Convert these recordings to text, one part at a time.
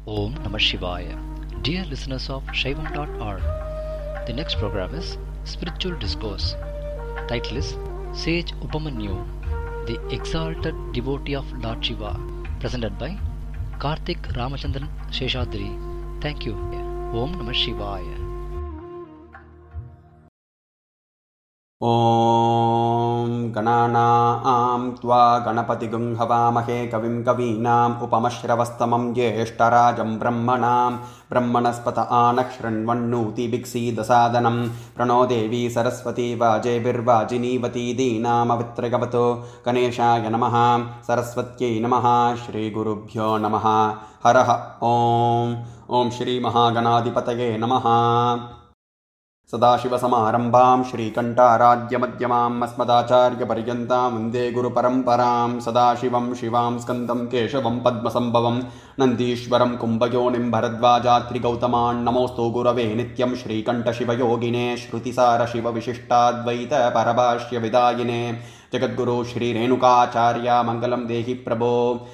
Om Namah Shivaya. Dear listeners of Shaivam.org, the next program is Spiritual Discourse. Title is Sage Upamanyu, the Exalted Devotee of Lord Shiva, presented by Karthik Ramachandran Sheshadri. Thank you. Om Namah Shivaya. ॐ गणानां त्वा गणपतिगुं हवामहे कविं कवीनाम् उपमश्रवस्तमं ज्येष्ठराजं ब्रह्मणस्पत आनः शृण्वन्नोतिभिक्षीदसादनं प्रणो देवी सरस्वती वाजेभिर्वाजिनीवती दीनामवित्रगवतो गणेशाय नमः सरस्वत्यै नमः श्रीगुरुभ्यो नमः हरः ॐ श्रीमहागणाधिपतये नमः सदाशिवसमारम्भां श्रीकण्ठाराध्यमध्यमाम् अस्मदाचार्यपर्यन्तां वन्दे गुरुपरम्परां सदाशिवं शिवां स्कन्दं केशवं पद्मसम्भवं नन्दीश्वरं कुम्भयोनिं भरद्वाजात्रिगौतमान् नमोऽस्तु गुरवे नित्यं श्रीकण्ठशिवयोगिने श्रुतिसारशिवविशिष्टाद्वैतपरभाष्यविदायिने जगद्गुरु श्रीरेणुकाचार्य मङ्गलं देहि प्रभो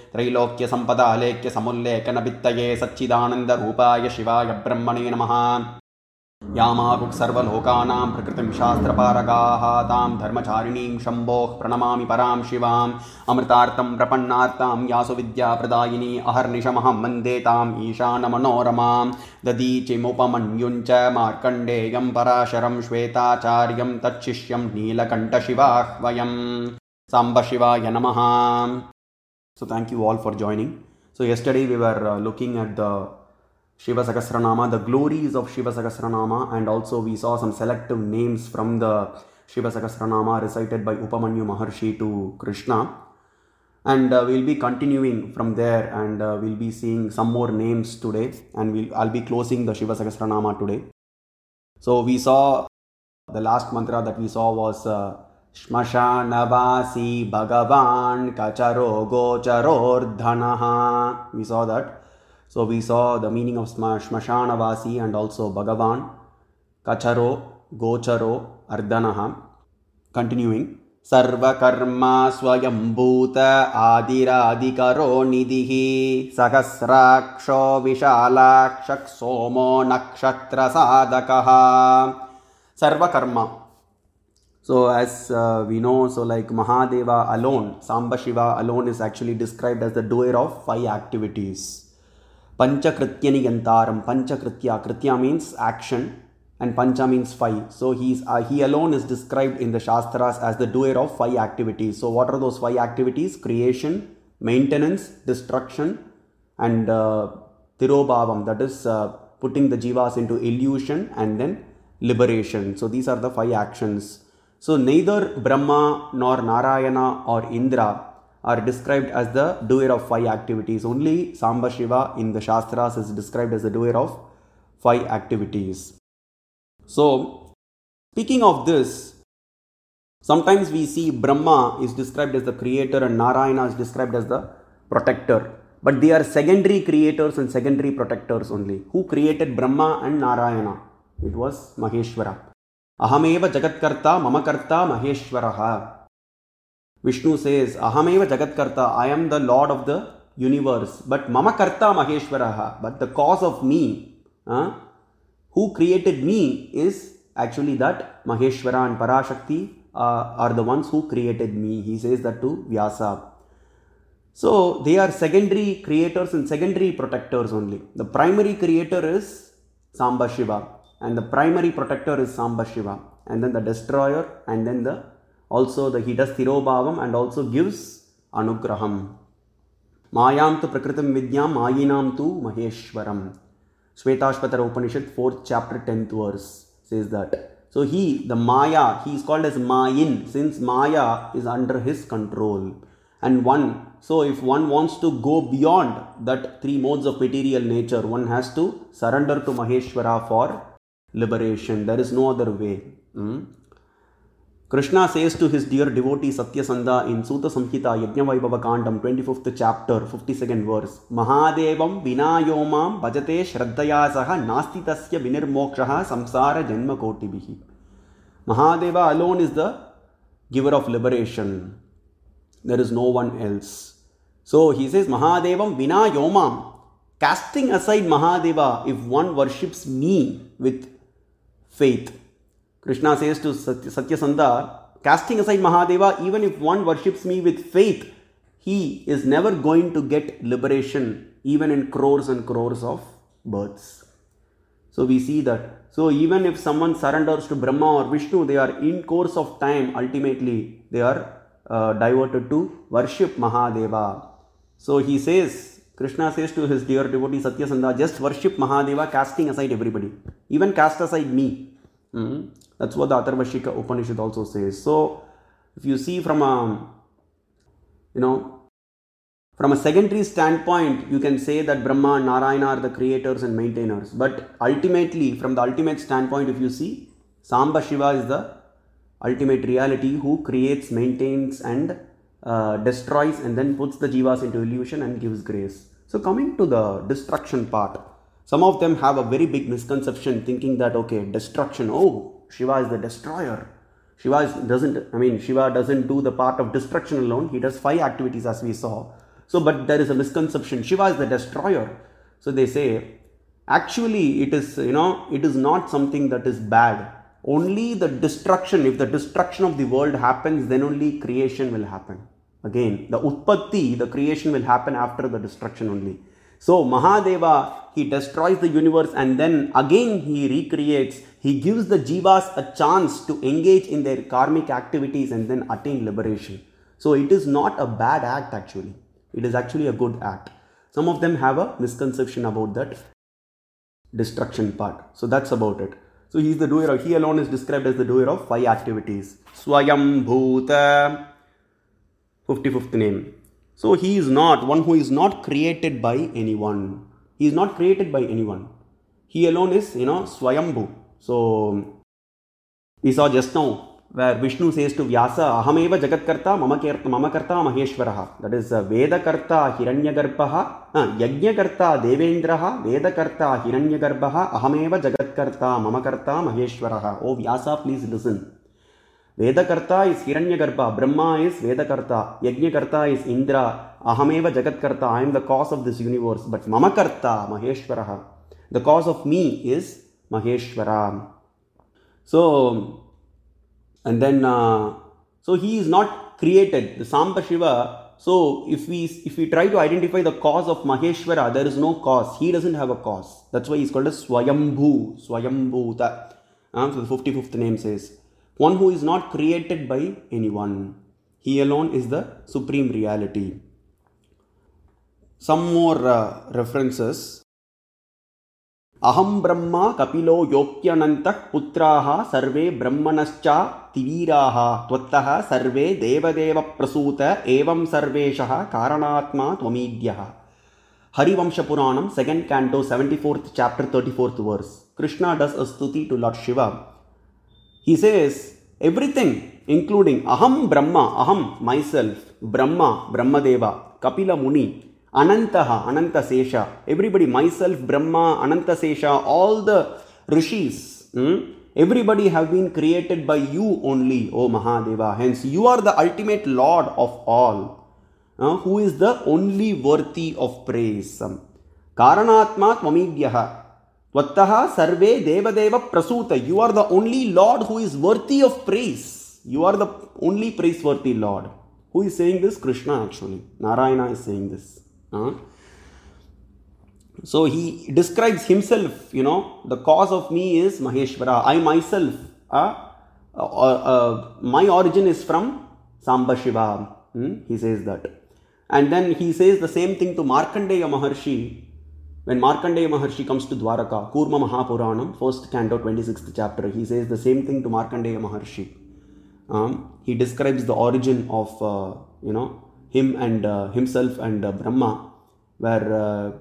त्रैलोक्यसम्पदालेख्यसमुल्लेखनभित्तये सच्चिदानन्दरूपाय शिवाय ब्रह्मणे नमः यामाहुः सर्वलोकानां प्रकृतिं शास्त्रपारगाः तां धर्मचारिणीं शम्भोः प्रणमामि परां शिवाम् अमृतार्थं प्रपन्नार्तां यासु विद्याप्रदायिनी अहर्निशमहं वन्दे ताम् ईशानमनोरमां ददीचिमुपमन्युञ्च मार्कण्डेयं पराशरं श्वेताचार्यं तच्छिष्यं नीलकण्ठशिवाह्वयं साम्ब शिवाय नमः. So thank you all for joining. So yesterday we were looking at the Shiva Sahasranama, the glories of Shiva Sahasranama, and also we saw some selective names from the Shiva Sahasranama recited by Upamanyu Maharshi to Krishna. And we'll be continuing from there, and we'll be seeing some more names today, and I'll be closing the Shiva Sahasranama today. So we saw, the last mantra that we saw was Shmashanavasi Bhagavan Kacharo Gocharordhanaha. We saw that. So we saw the meaning of Shmashanavasi and also Bhagavan, Kacharo, Gocharo, Ardhanaha. Continuing. Sarva karma swayambhuta adiradikaro nidhihi sahasraksho vishalakshak somo nakshatra sadakaha. Sarva karma. So as we know, so like Mahadeva alone, Samba Shiva alone is actually described as the doer of 5 activities. Panchakrityani yantaram. Panchakritya. Kritya means action and Pancha means 5. So he alone is described in the Shastras as the doer of 5 activities. So what are those 5 activities? Creation, maintenance, destruction, and Tirobhavam, that is putting the jivas into illusion, and then liberation. So these are the 5 actions. So neither Brahma nor Narayana or Indra are described as the doer of 5 activities. Only Samba Shiva in the Shastras is described as the doer of 5 activities. So, speaking of this, sometimes we see Brahma is described as the creator and Narayana is described as the protector. But they are secondary creators and secondary protectors only. Who created Brahma and Narayana? It was Maheshwara. Ahameva Jagatkarta Mamakarta Maheshwaraha. Vishnu says, Ahameva Jagatkarta, I am the Lord of the universe. But Mama Karta Maheshwaraha, but the cause of me, who created me is actually that Maheshwara and Parashakti are the ones who created me. He says that to Vyasa. So they are secondary creators and secondary protectors only. The primary creator is Samba Shiva, and the primary protector is Samba Shiva, and then the destroyer, and then he does Tirobhavam and also gives Anugraham. Mayam tu prakritam vidyam mayinam tu Maheshwaram. Shvetashvatara Upanishad 4th chapter 10th verse says that. So the Maya, he is called as Mayin, since Maya is under his control. And so if one wants to go beyond that 3 modes of material nature, one has to surrender to Maheshwara for liberation. There is no other way. Krishna says to his dear devotee Satyasandha in Suta Samhita Yajñavaibhava Kandam 25th chapter 52nd verse, Mahadevam vinayomam bhajate shraddhaya saha nasti tasya vinirmokshaha samsara janma kotibihi. Mahadeva alone is the giver of liberation. There is no one else. So he says Mahadevam vinayomam. casting aside Mahadeva if one worships me with faith. Krishna says to Satyasandha, casting aside Mahadeva, even if one worships me with faith, he is never going to get liberation even in crores and crores of births. So we see that. So even if someone surrenders to Brahma or Vishnu, they are in course of time, ultimately they are diverted to worship Mahadeva. So he says, Krishna says to his dear devotee Satyasandha, just worship Mahadeva, casting aside everybody. Even cast aside me. That's what the Atharvashika Upanishad also says. So if you see from a secondary standpoint, you can say that Brahma and Narayana are the creators and maintainers. But ultimately, from the ultimate standpoint, if you see, Samba Shiva is the ultimate reality who creates, maintains and destroys and then puts the jivas into illusion and gives grace. So coming to the destruction part, some of them have a very big misconception thinking that, okay, destruction, oh, Shiva is the destroyer. Shiva doesn't do the part of destruction alone. He does 5 activities as we saw. So, but there is a misconception. Shiva is the destroyer. So they say, actually it is not something that is bad. Only the destruction, if the destruction of the world happens, then only creation will happen. Again, the Utpatti, the creation will happen after the destruction only. So Mahadeva, he destroys the universe and then again he recreates. He gives the jivas a chance to engage in their karmic activities and then attain liberation. So it is not a bad act actually. It is actually a good act. Some of them have a misconception about that destruction part. So that's about it. So he is the doer. He alone is described as the doer of 5 activities. Swayam Bhuta, 55th name. So he is not one who is not created by anyone. He is not created by anyone. He alone is, Swayambhu. So we saw just now where Vishnu says to Vyasa, Ahameva Jagatkarta Mamakarta Maheshwaraha. That is Vedakarta Hiranyagarbha, Yajnakarta Devendraha, Vedakarta Hiranyagarbha, Ahameva Jagatkarta Mamakarta Maheshwaraha. Oh Vyasa, please listen. Vedakarta is Hiranyagarbha, Brahma is Vedakarta, Yajnakarta is Indra, Ahameva Jagatkarta, I am the cause of this universe. But Mamakarta Maheshwaraha, the cause of me is Maheshwara. So, and then, so he is not created, the Samba Shiva. So if we try to identify the cause of Maheshwara, there is no cause. He doesn't have a cause. That's why he is called as Swayambhu, Swayambhuta. So the 55th name says, one who is not created by anyone. He alone is the supreme reality. Some more references. Aham Brahma Kapilo Yokyanantah Putraha Sarve Brahmanascha Tiviraha Tvattaha Sarve Devadeva Prasuta Evam Sarveshaha Karanatma Tvamidyaha. Harivamsha Puranam, 2nd canto, 74th chapter, 34th verse. Krishna does a stuti to Lord Shiva. He says, everything, including Aham Brahma, Aham, myself, Brahma, Brahmadeva, Kapila Muni, Anantaha, Ananta Sesha, everybody, myself, Brahma, Ananta Sesha, all the rishis, everybody have been created by you only, O Mahadeva. Hence, you are the ultimate Lord of all, who is the only worthy of praise. Karanatma Tvamidyaha. Tvattaha Sarve Devadeva Prasuta. You are the only Lord who is worthy of praise. You are the only praiseworthy Lord. Who is saying this? Krishna actually. Narayana is saying this. So he describes himself, the cause of me is Maheshwara. I myself, my origin is from Samba Shiva. He says that. And then he says the same thing to Markandeya Maharshi. When Markandeya Maharshi comes to Dwaraka, Kurma Mahapuranam, 1st canto, 26th chapter, he says the same thing to Markandeya Maharshi. He describes the origin of, him and himself and Brahma, where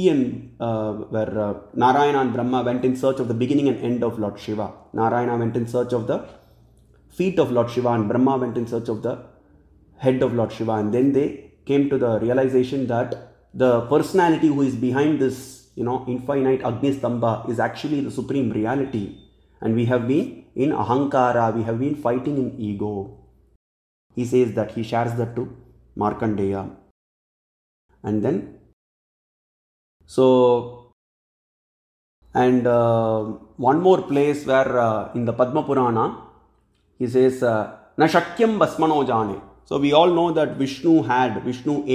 Narayana and Brahma went in search of the beginning and end of Lord Shiva. Narayana went in search of the feet of Lord Shiva and Brahma went in search of the head of Lord Shiva. And then they came to the realization that the personality who is behind this, infinite Agni Stambha is actually the supreme reality. And we have been in Ahankara, we have been fighting in ego. He says that, he shares that to Markandeya. And then So, and one more place where in the Padma Purana, he says, Na Shakyam Basmano Jane. So we all know that Vishnu had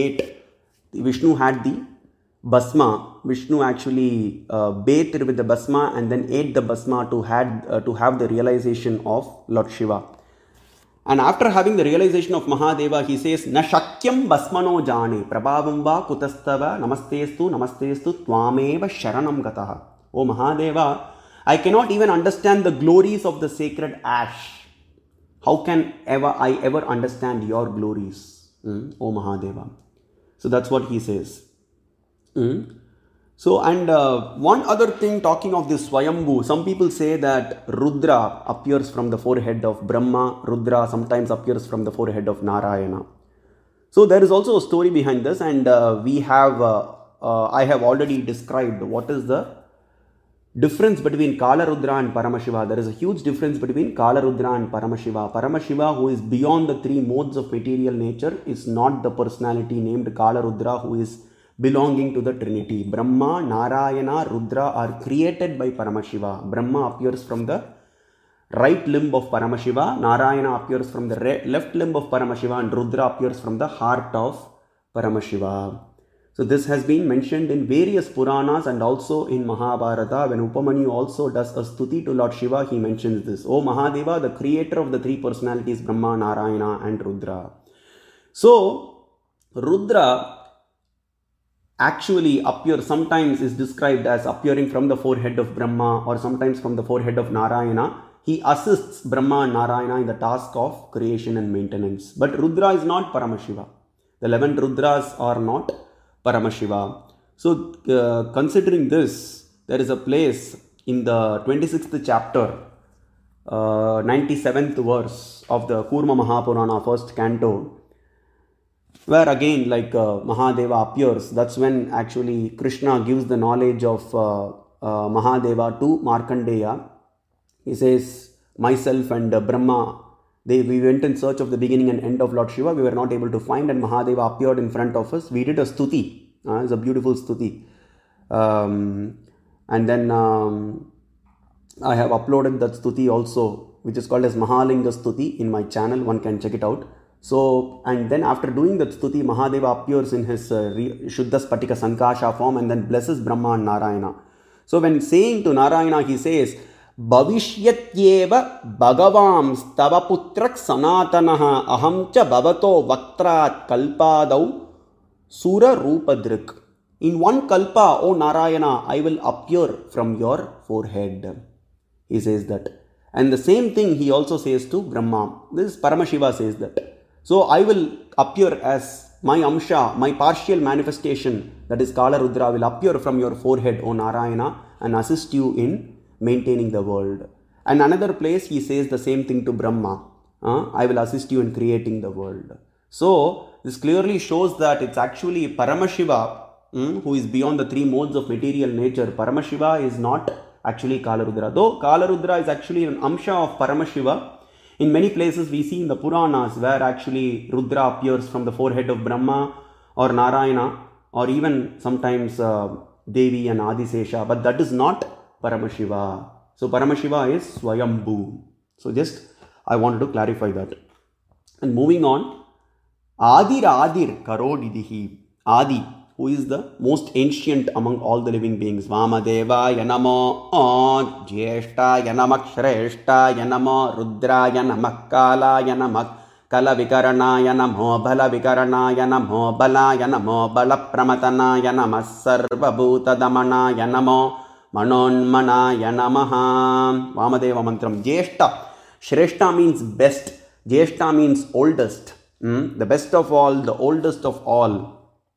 the Basma. Vishnu actually bathed with the Basma and then ate the Basma to have the realization of Lord Shiva. And after having the realization of Mahadeva, he says, Na Shakyam Basmano Jane, Prabhavam va Kutastava, Namastestu, Tvameva Sharanam Gataha. O Mahadeva, I cannot even understand the glories of the sacred ash. How can I ever understand your glories, O Mahadeva? So that's what he says. So, and one other thing, talking of this Swayambhu, some people say that Rudra appears from the forehead of Brahma, Rudra sometimes appears from the forehead of Narayana. So there is also a story behind this, and I have already described what is the difference between Kala Rudra and Paramashiva. There is a huge difference between Kala Rudra and Paramashiva. Paramashiva, who is beyond the three modes of material nature, is not the personality named Kala Rudra, who is belonging to the Trinity. Brahma, Narayana, Rudra are created by Paramashiva. Brahma appears from the right limb of Paramashiva, Narayana appears from the left limb of Paramashiva, and Rudra appears from the heart of Paramashiva. So this has been mentioned in various Puranas and also in Mahabharata. When Upamanyu also does a stuti to Lord Shiva, he mentions this. O Mahadeva, the creator of the three personalities, Brahma, Narayana and Rudra. So, Rudra actually sometimes is described as appearing from the forehead of Brahma or sometimes from the forehead of Narayana. He assists Brahma and Narayana in the task of creation and maintenance. But Rudra is not Paramashiva. The 11 Rudras are not Paramashiva. So, considering this, there is a place in the 26th chapter, 97th verse of the Kurma Mahapurana, first canto, where again, like Mahadeva appears. That's when actually Krishna gives the knowledge of Mahadeva to Markandeya. He says, myself and Brahma, we went in search of the beginning and end of Lord Shiva. We were not able to find, and Mahadeva appeared in front of us. We did a stuti. It's a beautiful stuti. And then I have uploaded that stuti also, which is called as Mahalinga Stuti in my channel. One can check it out. So, and then after doing that stuti, Mahadeva appears in his Shuddha Spatika Sankasha form and then blesses Brahma and Narayana. So, when saying to Narayana, he says, Bhavishyatyeva Bhagavam Stavaputrak Sanatanaha Aham cha Bhavato Vaktrat Kalpadau Sura Rupadrik. In one kalpa, O Narayana, I will appear from your forehead. He says that. And the same thing he also says to Brahma. This Paramashiva says that. So I will appear as my Amsha, my partial manifestation, that is Kala Rudra, will appear from your forehead, O Narayana, and assist you in maintaining the world. And another place he says the same thing to Brahma. I will assist you in creating the world. So this clearly shows that it's actually Paramashiva who is beyond the three modes of material nature. Paramashiva is not actually Kala Rudra. Though Kala Rudra is actually an Amsha of Paramashiva, in many places we see in the Puranas where actually Rudra appears from the forehead of Brahma or Narayana or even sometimes Devi and Adisesha, but that is not Paramashiva. So Paramashiva is Swayambhu. So just I wanted to clarify that. And moving on, Adir Karodidihi. Adi, who is the most ancient among all the living beings. Vamadeva Yanamo Jyeshta Yanamak Shreshta Yanamo Rudra Yanamak Kala Yanamak Kala Vikarana Yanamo Bala Vikarana Yanamo Bala Yanamo Bala Pramatana Yanamas Sarva Bhuta Damana Yanamo Manonmana Yanamaha. Vamadeva Mantram. Jyeshta. Shreshta means best. Jyeshta means oldest. The best of all, the oldest of all.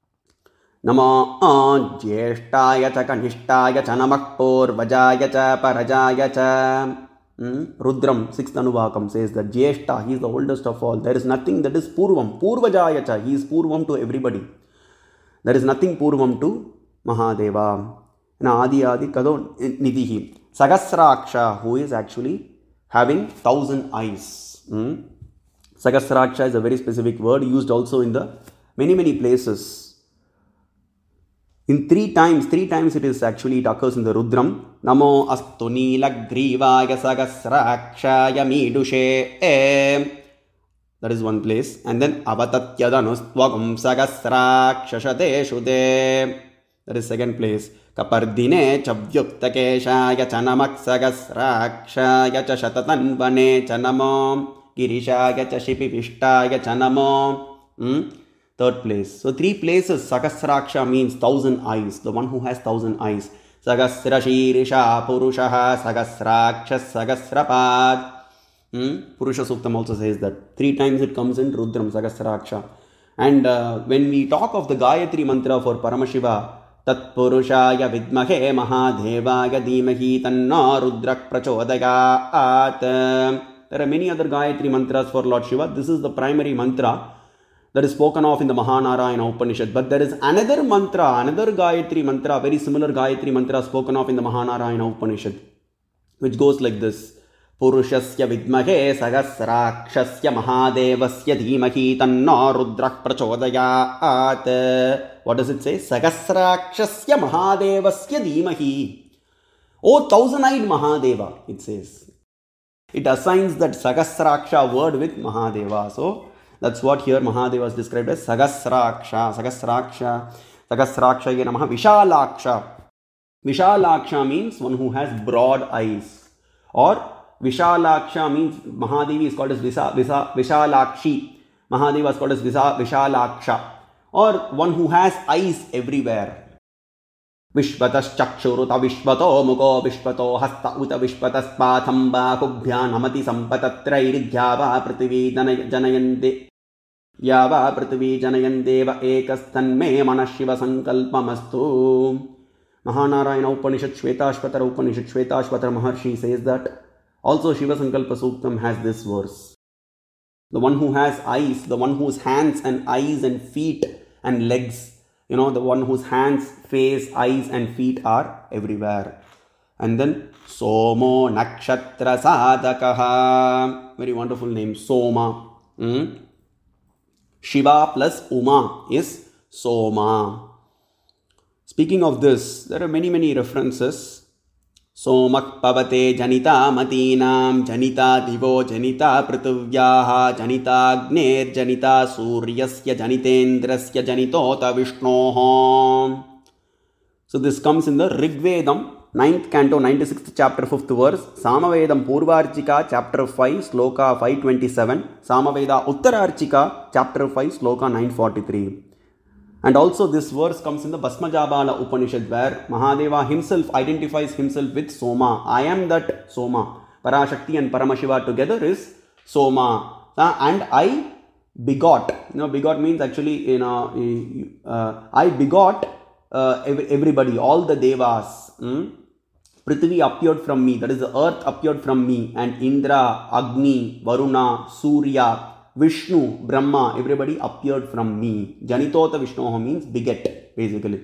Namo Jyeshtaya cha Kanishtaya cha Namak Purvajaya cha Parajaya cha. Rudram, 6th Anuvakam, says that Jyeshta, he is the oldest of all. There is nothing that is Purvam. Purvajaya cha, he is Purvam to everybody. There is nothing Purvam to Mahadeva. Adi Kado Nidhihi. Sagasraksha, who is actually having 1,000 eyes. Sagasraksha is a very specific word used also in the many places. In three times it is actually, it occurs in the Rudram. Namo astu nilaggrivaya sagasrakshaya midushe. That is one place. And then avatatyadanustvagum sagasrakshashate shude. That is second place. Kapardine chavyuktakeshaya chanamak sagasrakshaya cha shatatanvane chanamo girishaya cha shipivishtaya chanamo. Third place. So 3 places. Sagasraksha means 1,000 eyes. The one who has 1,000 eyes. Sagasra Shirisha Purushaha Sagasraksha Sagasrapad. Purusha Suktam also says that. 3 times it comes in Rudram Sagasraksha. And when we talk of the Gayatri mantra for Paramashiva, Tat Purushaya Vidmahe Mahadevaya Dhimahi Tanna Rudrak Prachodayat. There are many other Gayatri mantras for Lord Shiva. This is the primary mantra that is spoken of in the Mahanarayana Upanishad. But there is another mantra, another Gayatri mantra, very similar Gayatri mantra spoken of in the Mahanarayana Upanishad, which goes like this. Purushasya vidmahe sagasrakshasya mahadevasya dhimahi tanna rudrak prachodayat. What does it say? Sagasrakshasya mahadevasya dhimahi. Oh, 1,000-eyed Mahadeva, it says. It assigns that Sagasraksha word with Mahadeva. So, that's what here Mahadeva is described as Sagasraksha. Sagasraksha ye namaha Vishalaksha. Vishalaksha means one who has broad eyes. Or Vishalaksha means Mahadevi is called as Vishalakshi. Mahadeva is called as Vishalaksha. Or one who has eyes everywhere. Vishvatas chakshuruta vishvato muko vishvato hasta uta vishvatas pathamba kubhyan hamati sampatatrairidhyava prithvi janayante. Yava prithvi janayandeva ekastanme manashiva sankalpamastu. Mahanarayana Upanishad Shvetashvatara Upanishad Shvetashvatara Maharshi says that also Shiva Sankalpa Suktam has this verse. The one who has eyes, the one whose hands and eyes and feet and legs, the one whose hands, face, eyes and feet are everywhere. And then Somo Nakshatra Sadakaha. Very wonderful name, Soma. Shiva plus Uma is Soma. Speaking of this, there are many references. Somak pavate janita matinam janita divo janita prithuvyaha janita agner janita suryasya janitendrasya janitota vishnoha. So this comes in the Rigvedam, 9th canto, 96th chapter, 5th verse. Samavedam Purvarchika, chapter 5, sloka 527. Samaveda Uttararchika, chapter 5, sloka 943. And also this verse comes in the Bhasmajabala Upanishad, where Mahadeva himself identifies himself with Soma. I am that Soma. Parashakti and Paramashiva together is Soma. And I begot. Begot means actually, I begot everybody, all the Devas. Prithvi appeared from me, that is the earth appeared from me. And Indra, Agni, Varuna, Surya, Vishnu, Brahma, everybody appeared from me. Janitota Vishnoha means beget, basically.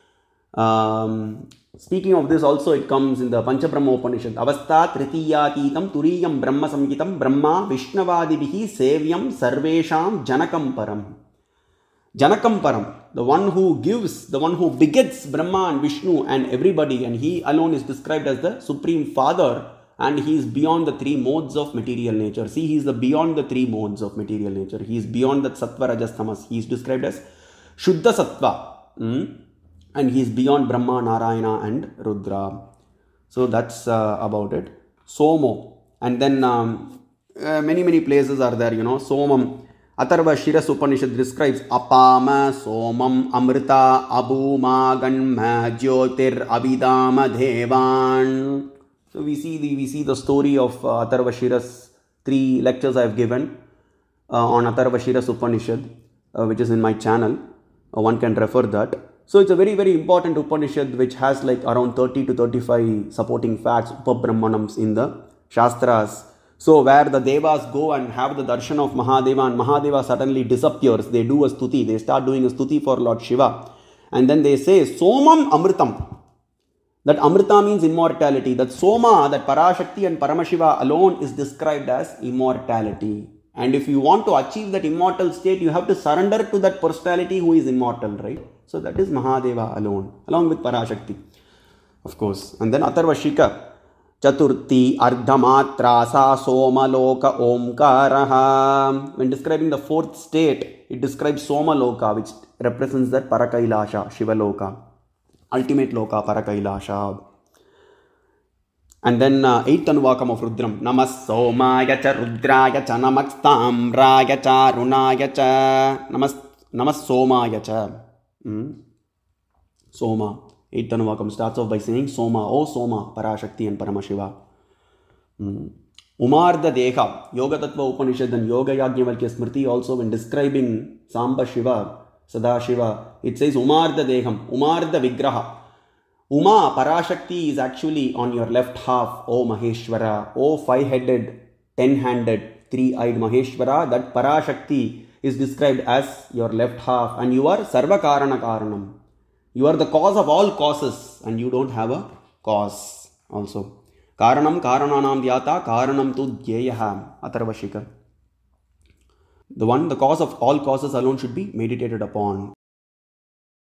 Speaking of this, also it comes in the Panchabrahma Upanishad. Avastha Tritiyatitam Turiyam Brahma Samhitam Brahma Vishnavadibihi Sevyam Sarvesham Janakam Param. Janakam Param, the one who gives, the one who begets Brahma and Vishnu and everybody, and he alone is described as the Supreme Father. And he is beyond the 3 modes of material nature. See, he is beyond the 3 modes of material nature. He is beyond that Sattva, Rajas, Tamas. He is described as Shuddha Sattva. And he is beyond Brahma, Narayana and Rudra. So that's about it. Somo. And then many places are there, Somam. Atharva Shiras Upanishad describes Apama, Somam, Amrita, Abhuma, Ganma, Jyotir, Abhidama, Devan. So we see the story of Atharva Shiras. 3 lectures I have given on Atharva Shiras Upanishad, which is in my channel. One can refer that. So it's a very important Upanishad which has like around 30 to 35 supporting facts, Upabrahmanams in the Shastras. So where the Devas go and have the darshan of Mahadeva, and Mahadeva suddenly disappears. They do a stuti. They start doing a stuti for Lord Shiva. And then they say, Somam Amritam. That Amrita means immortality. That Soma, that Parashakti and Paramashiva alone is described as immortality. And if you want to achieve that immortal state, you have to surrender to that personality who is immortal, right? So that is Mahadeva alone, along with Parashakti, of course. And then Atharvashika, Chaturthi Ardhamatra Sa Somaloka Omkaraha. When describing the fourth state, it describes Somaloka, which represents that Parakailasha, Shivaloka, ultimate Loka, Parakailasha. And then 8th Anuvakam of Rudram. Namas Somaya cha Rudraya cha Namastamraya cha Runaya cha. Namas Somaya cha. Soma. 8th Anuvakam starts off by saying Soma, O Soma, Parashakti and Paramashiva. Umarda Deha, Yoga Tattva Upanishad and Yoga Yajnavalkya Smriti also, when describing Samba Shiva, Sadashiva, it says Umarda Deham, Umarda Vigraha. Uma, Parashakti, is actually on your left half, O Maheshwara, O five-headed, 10-handed, three-eyed Maheshwara. That Parashakti is described as your left half, and you are Sarva Karana Karanam. You are the cause of all causes, and you don't have a cause also. Karanam Karananam Dhyata Karanam Tu Dhyeyaha. Atharvashika. The cause of all causes alone should be meditated upon.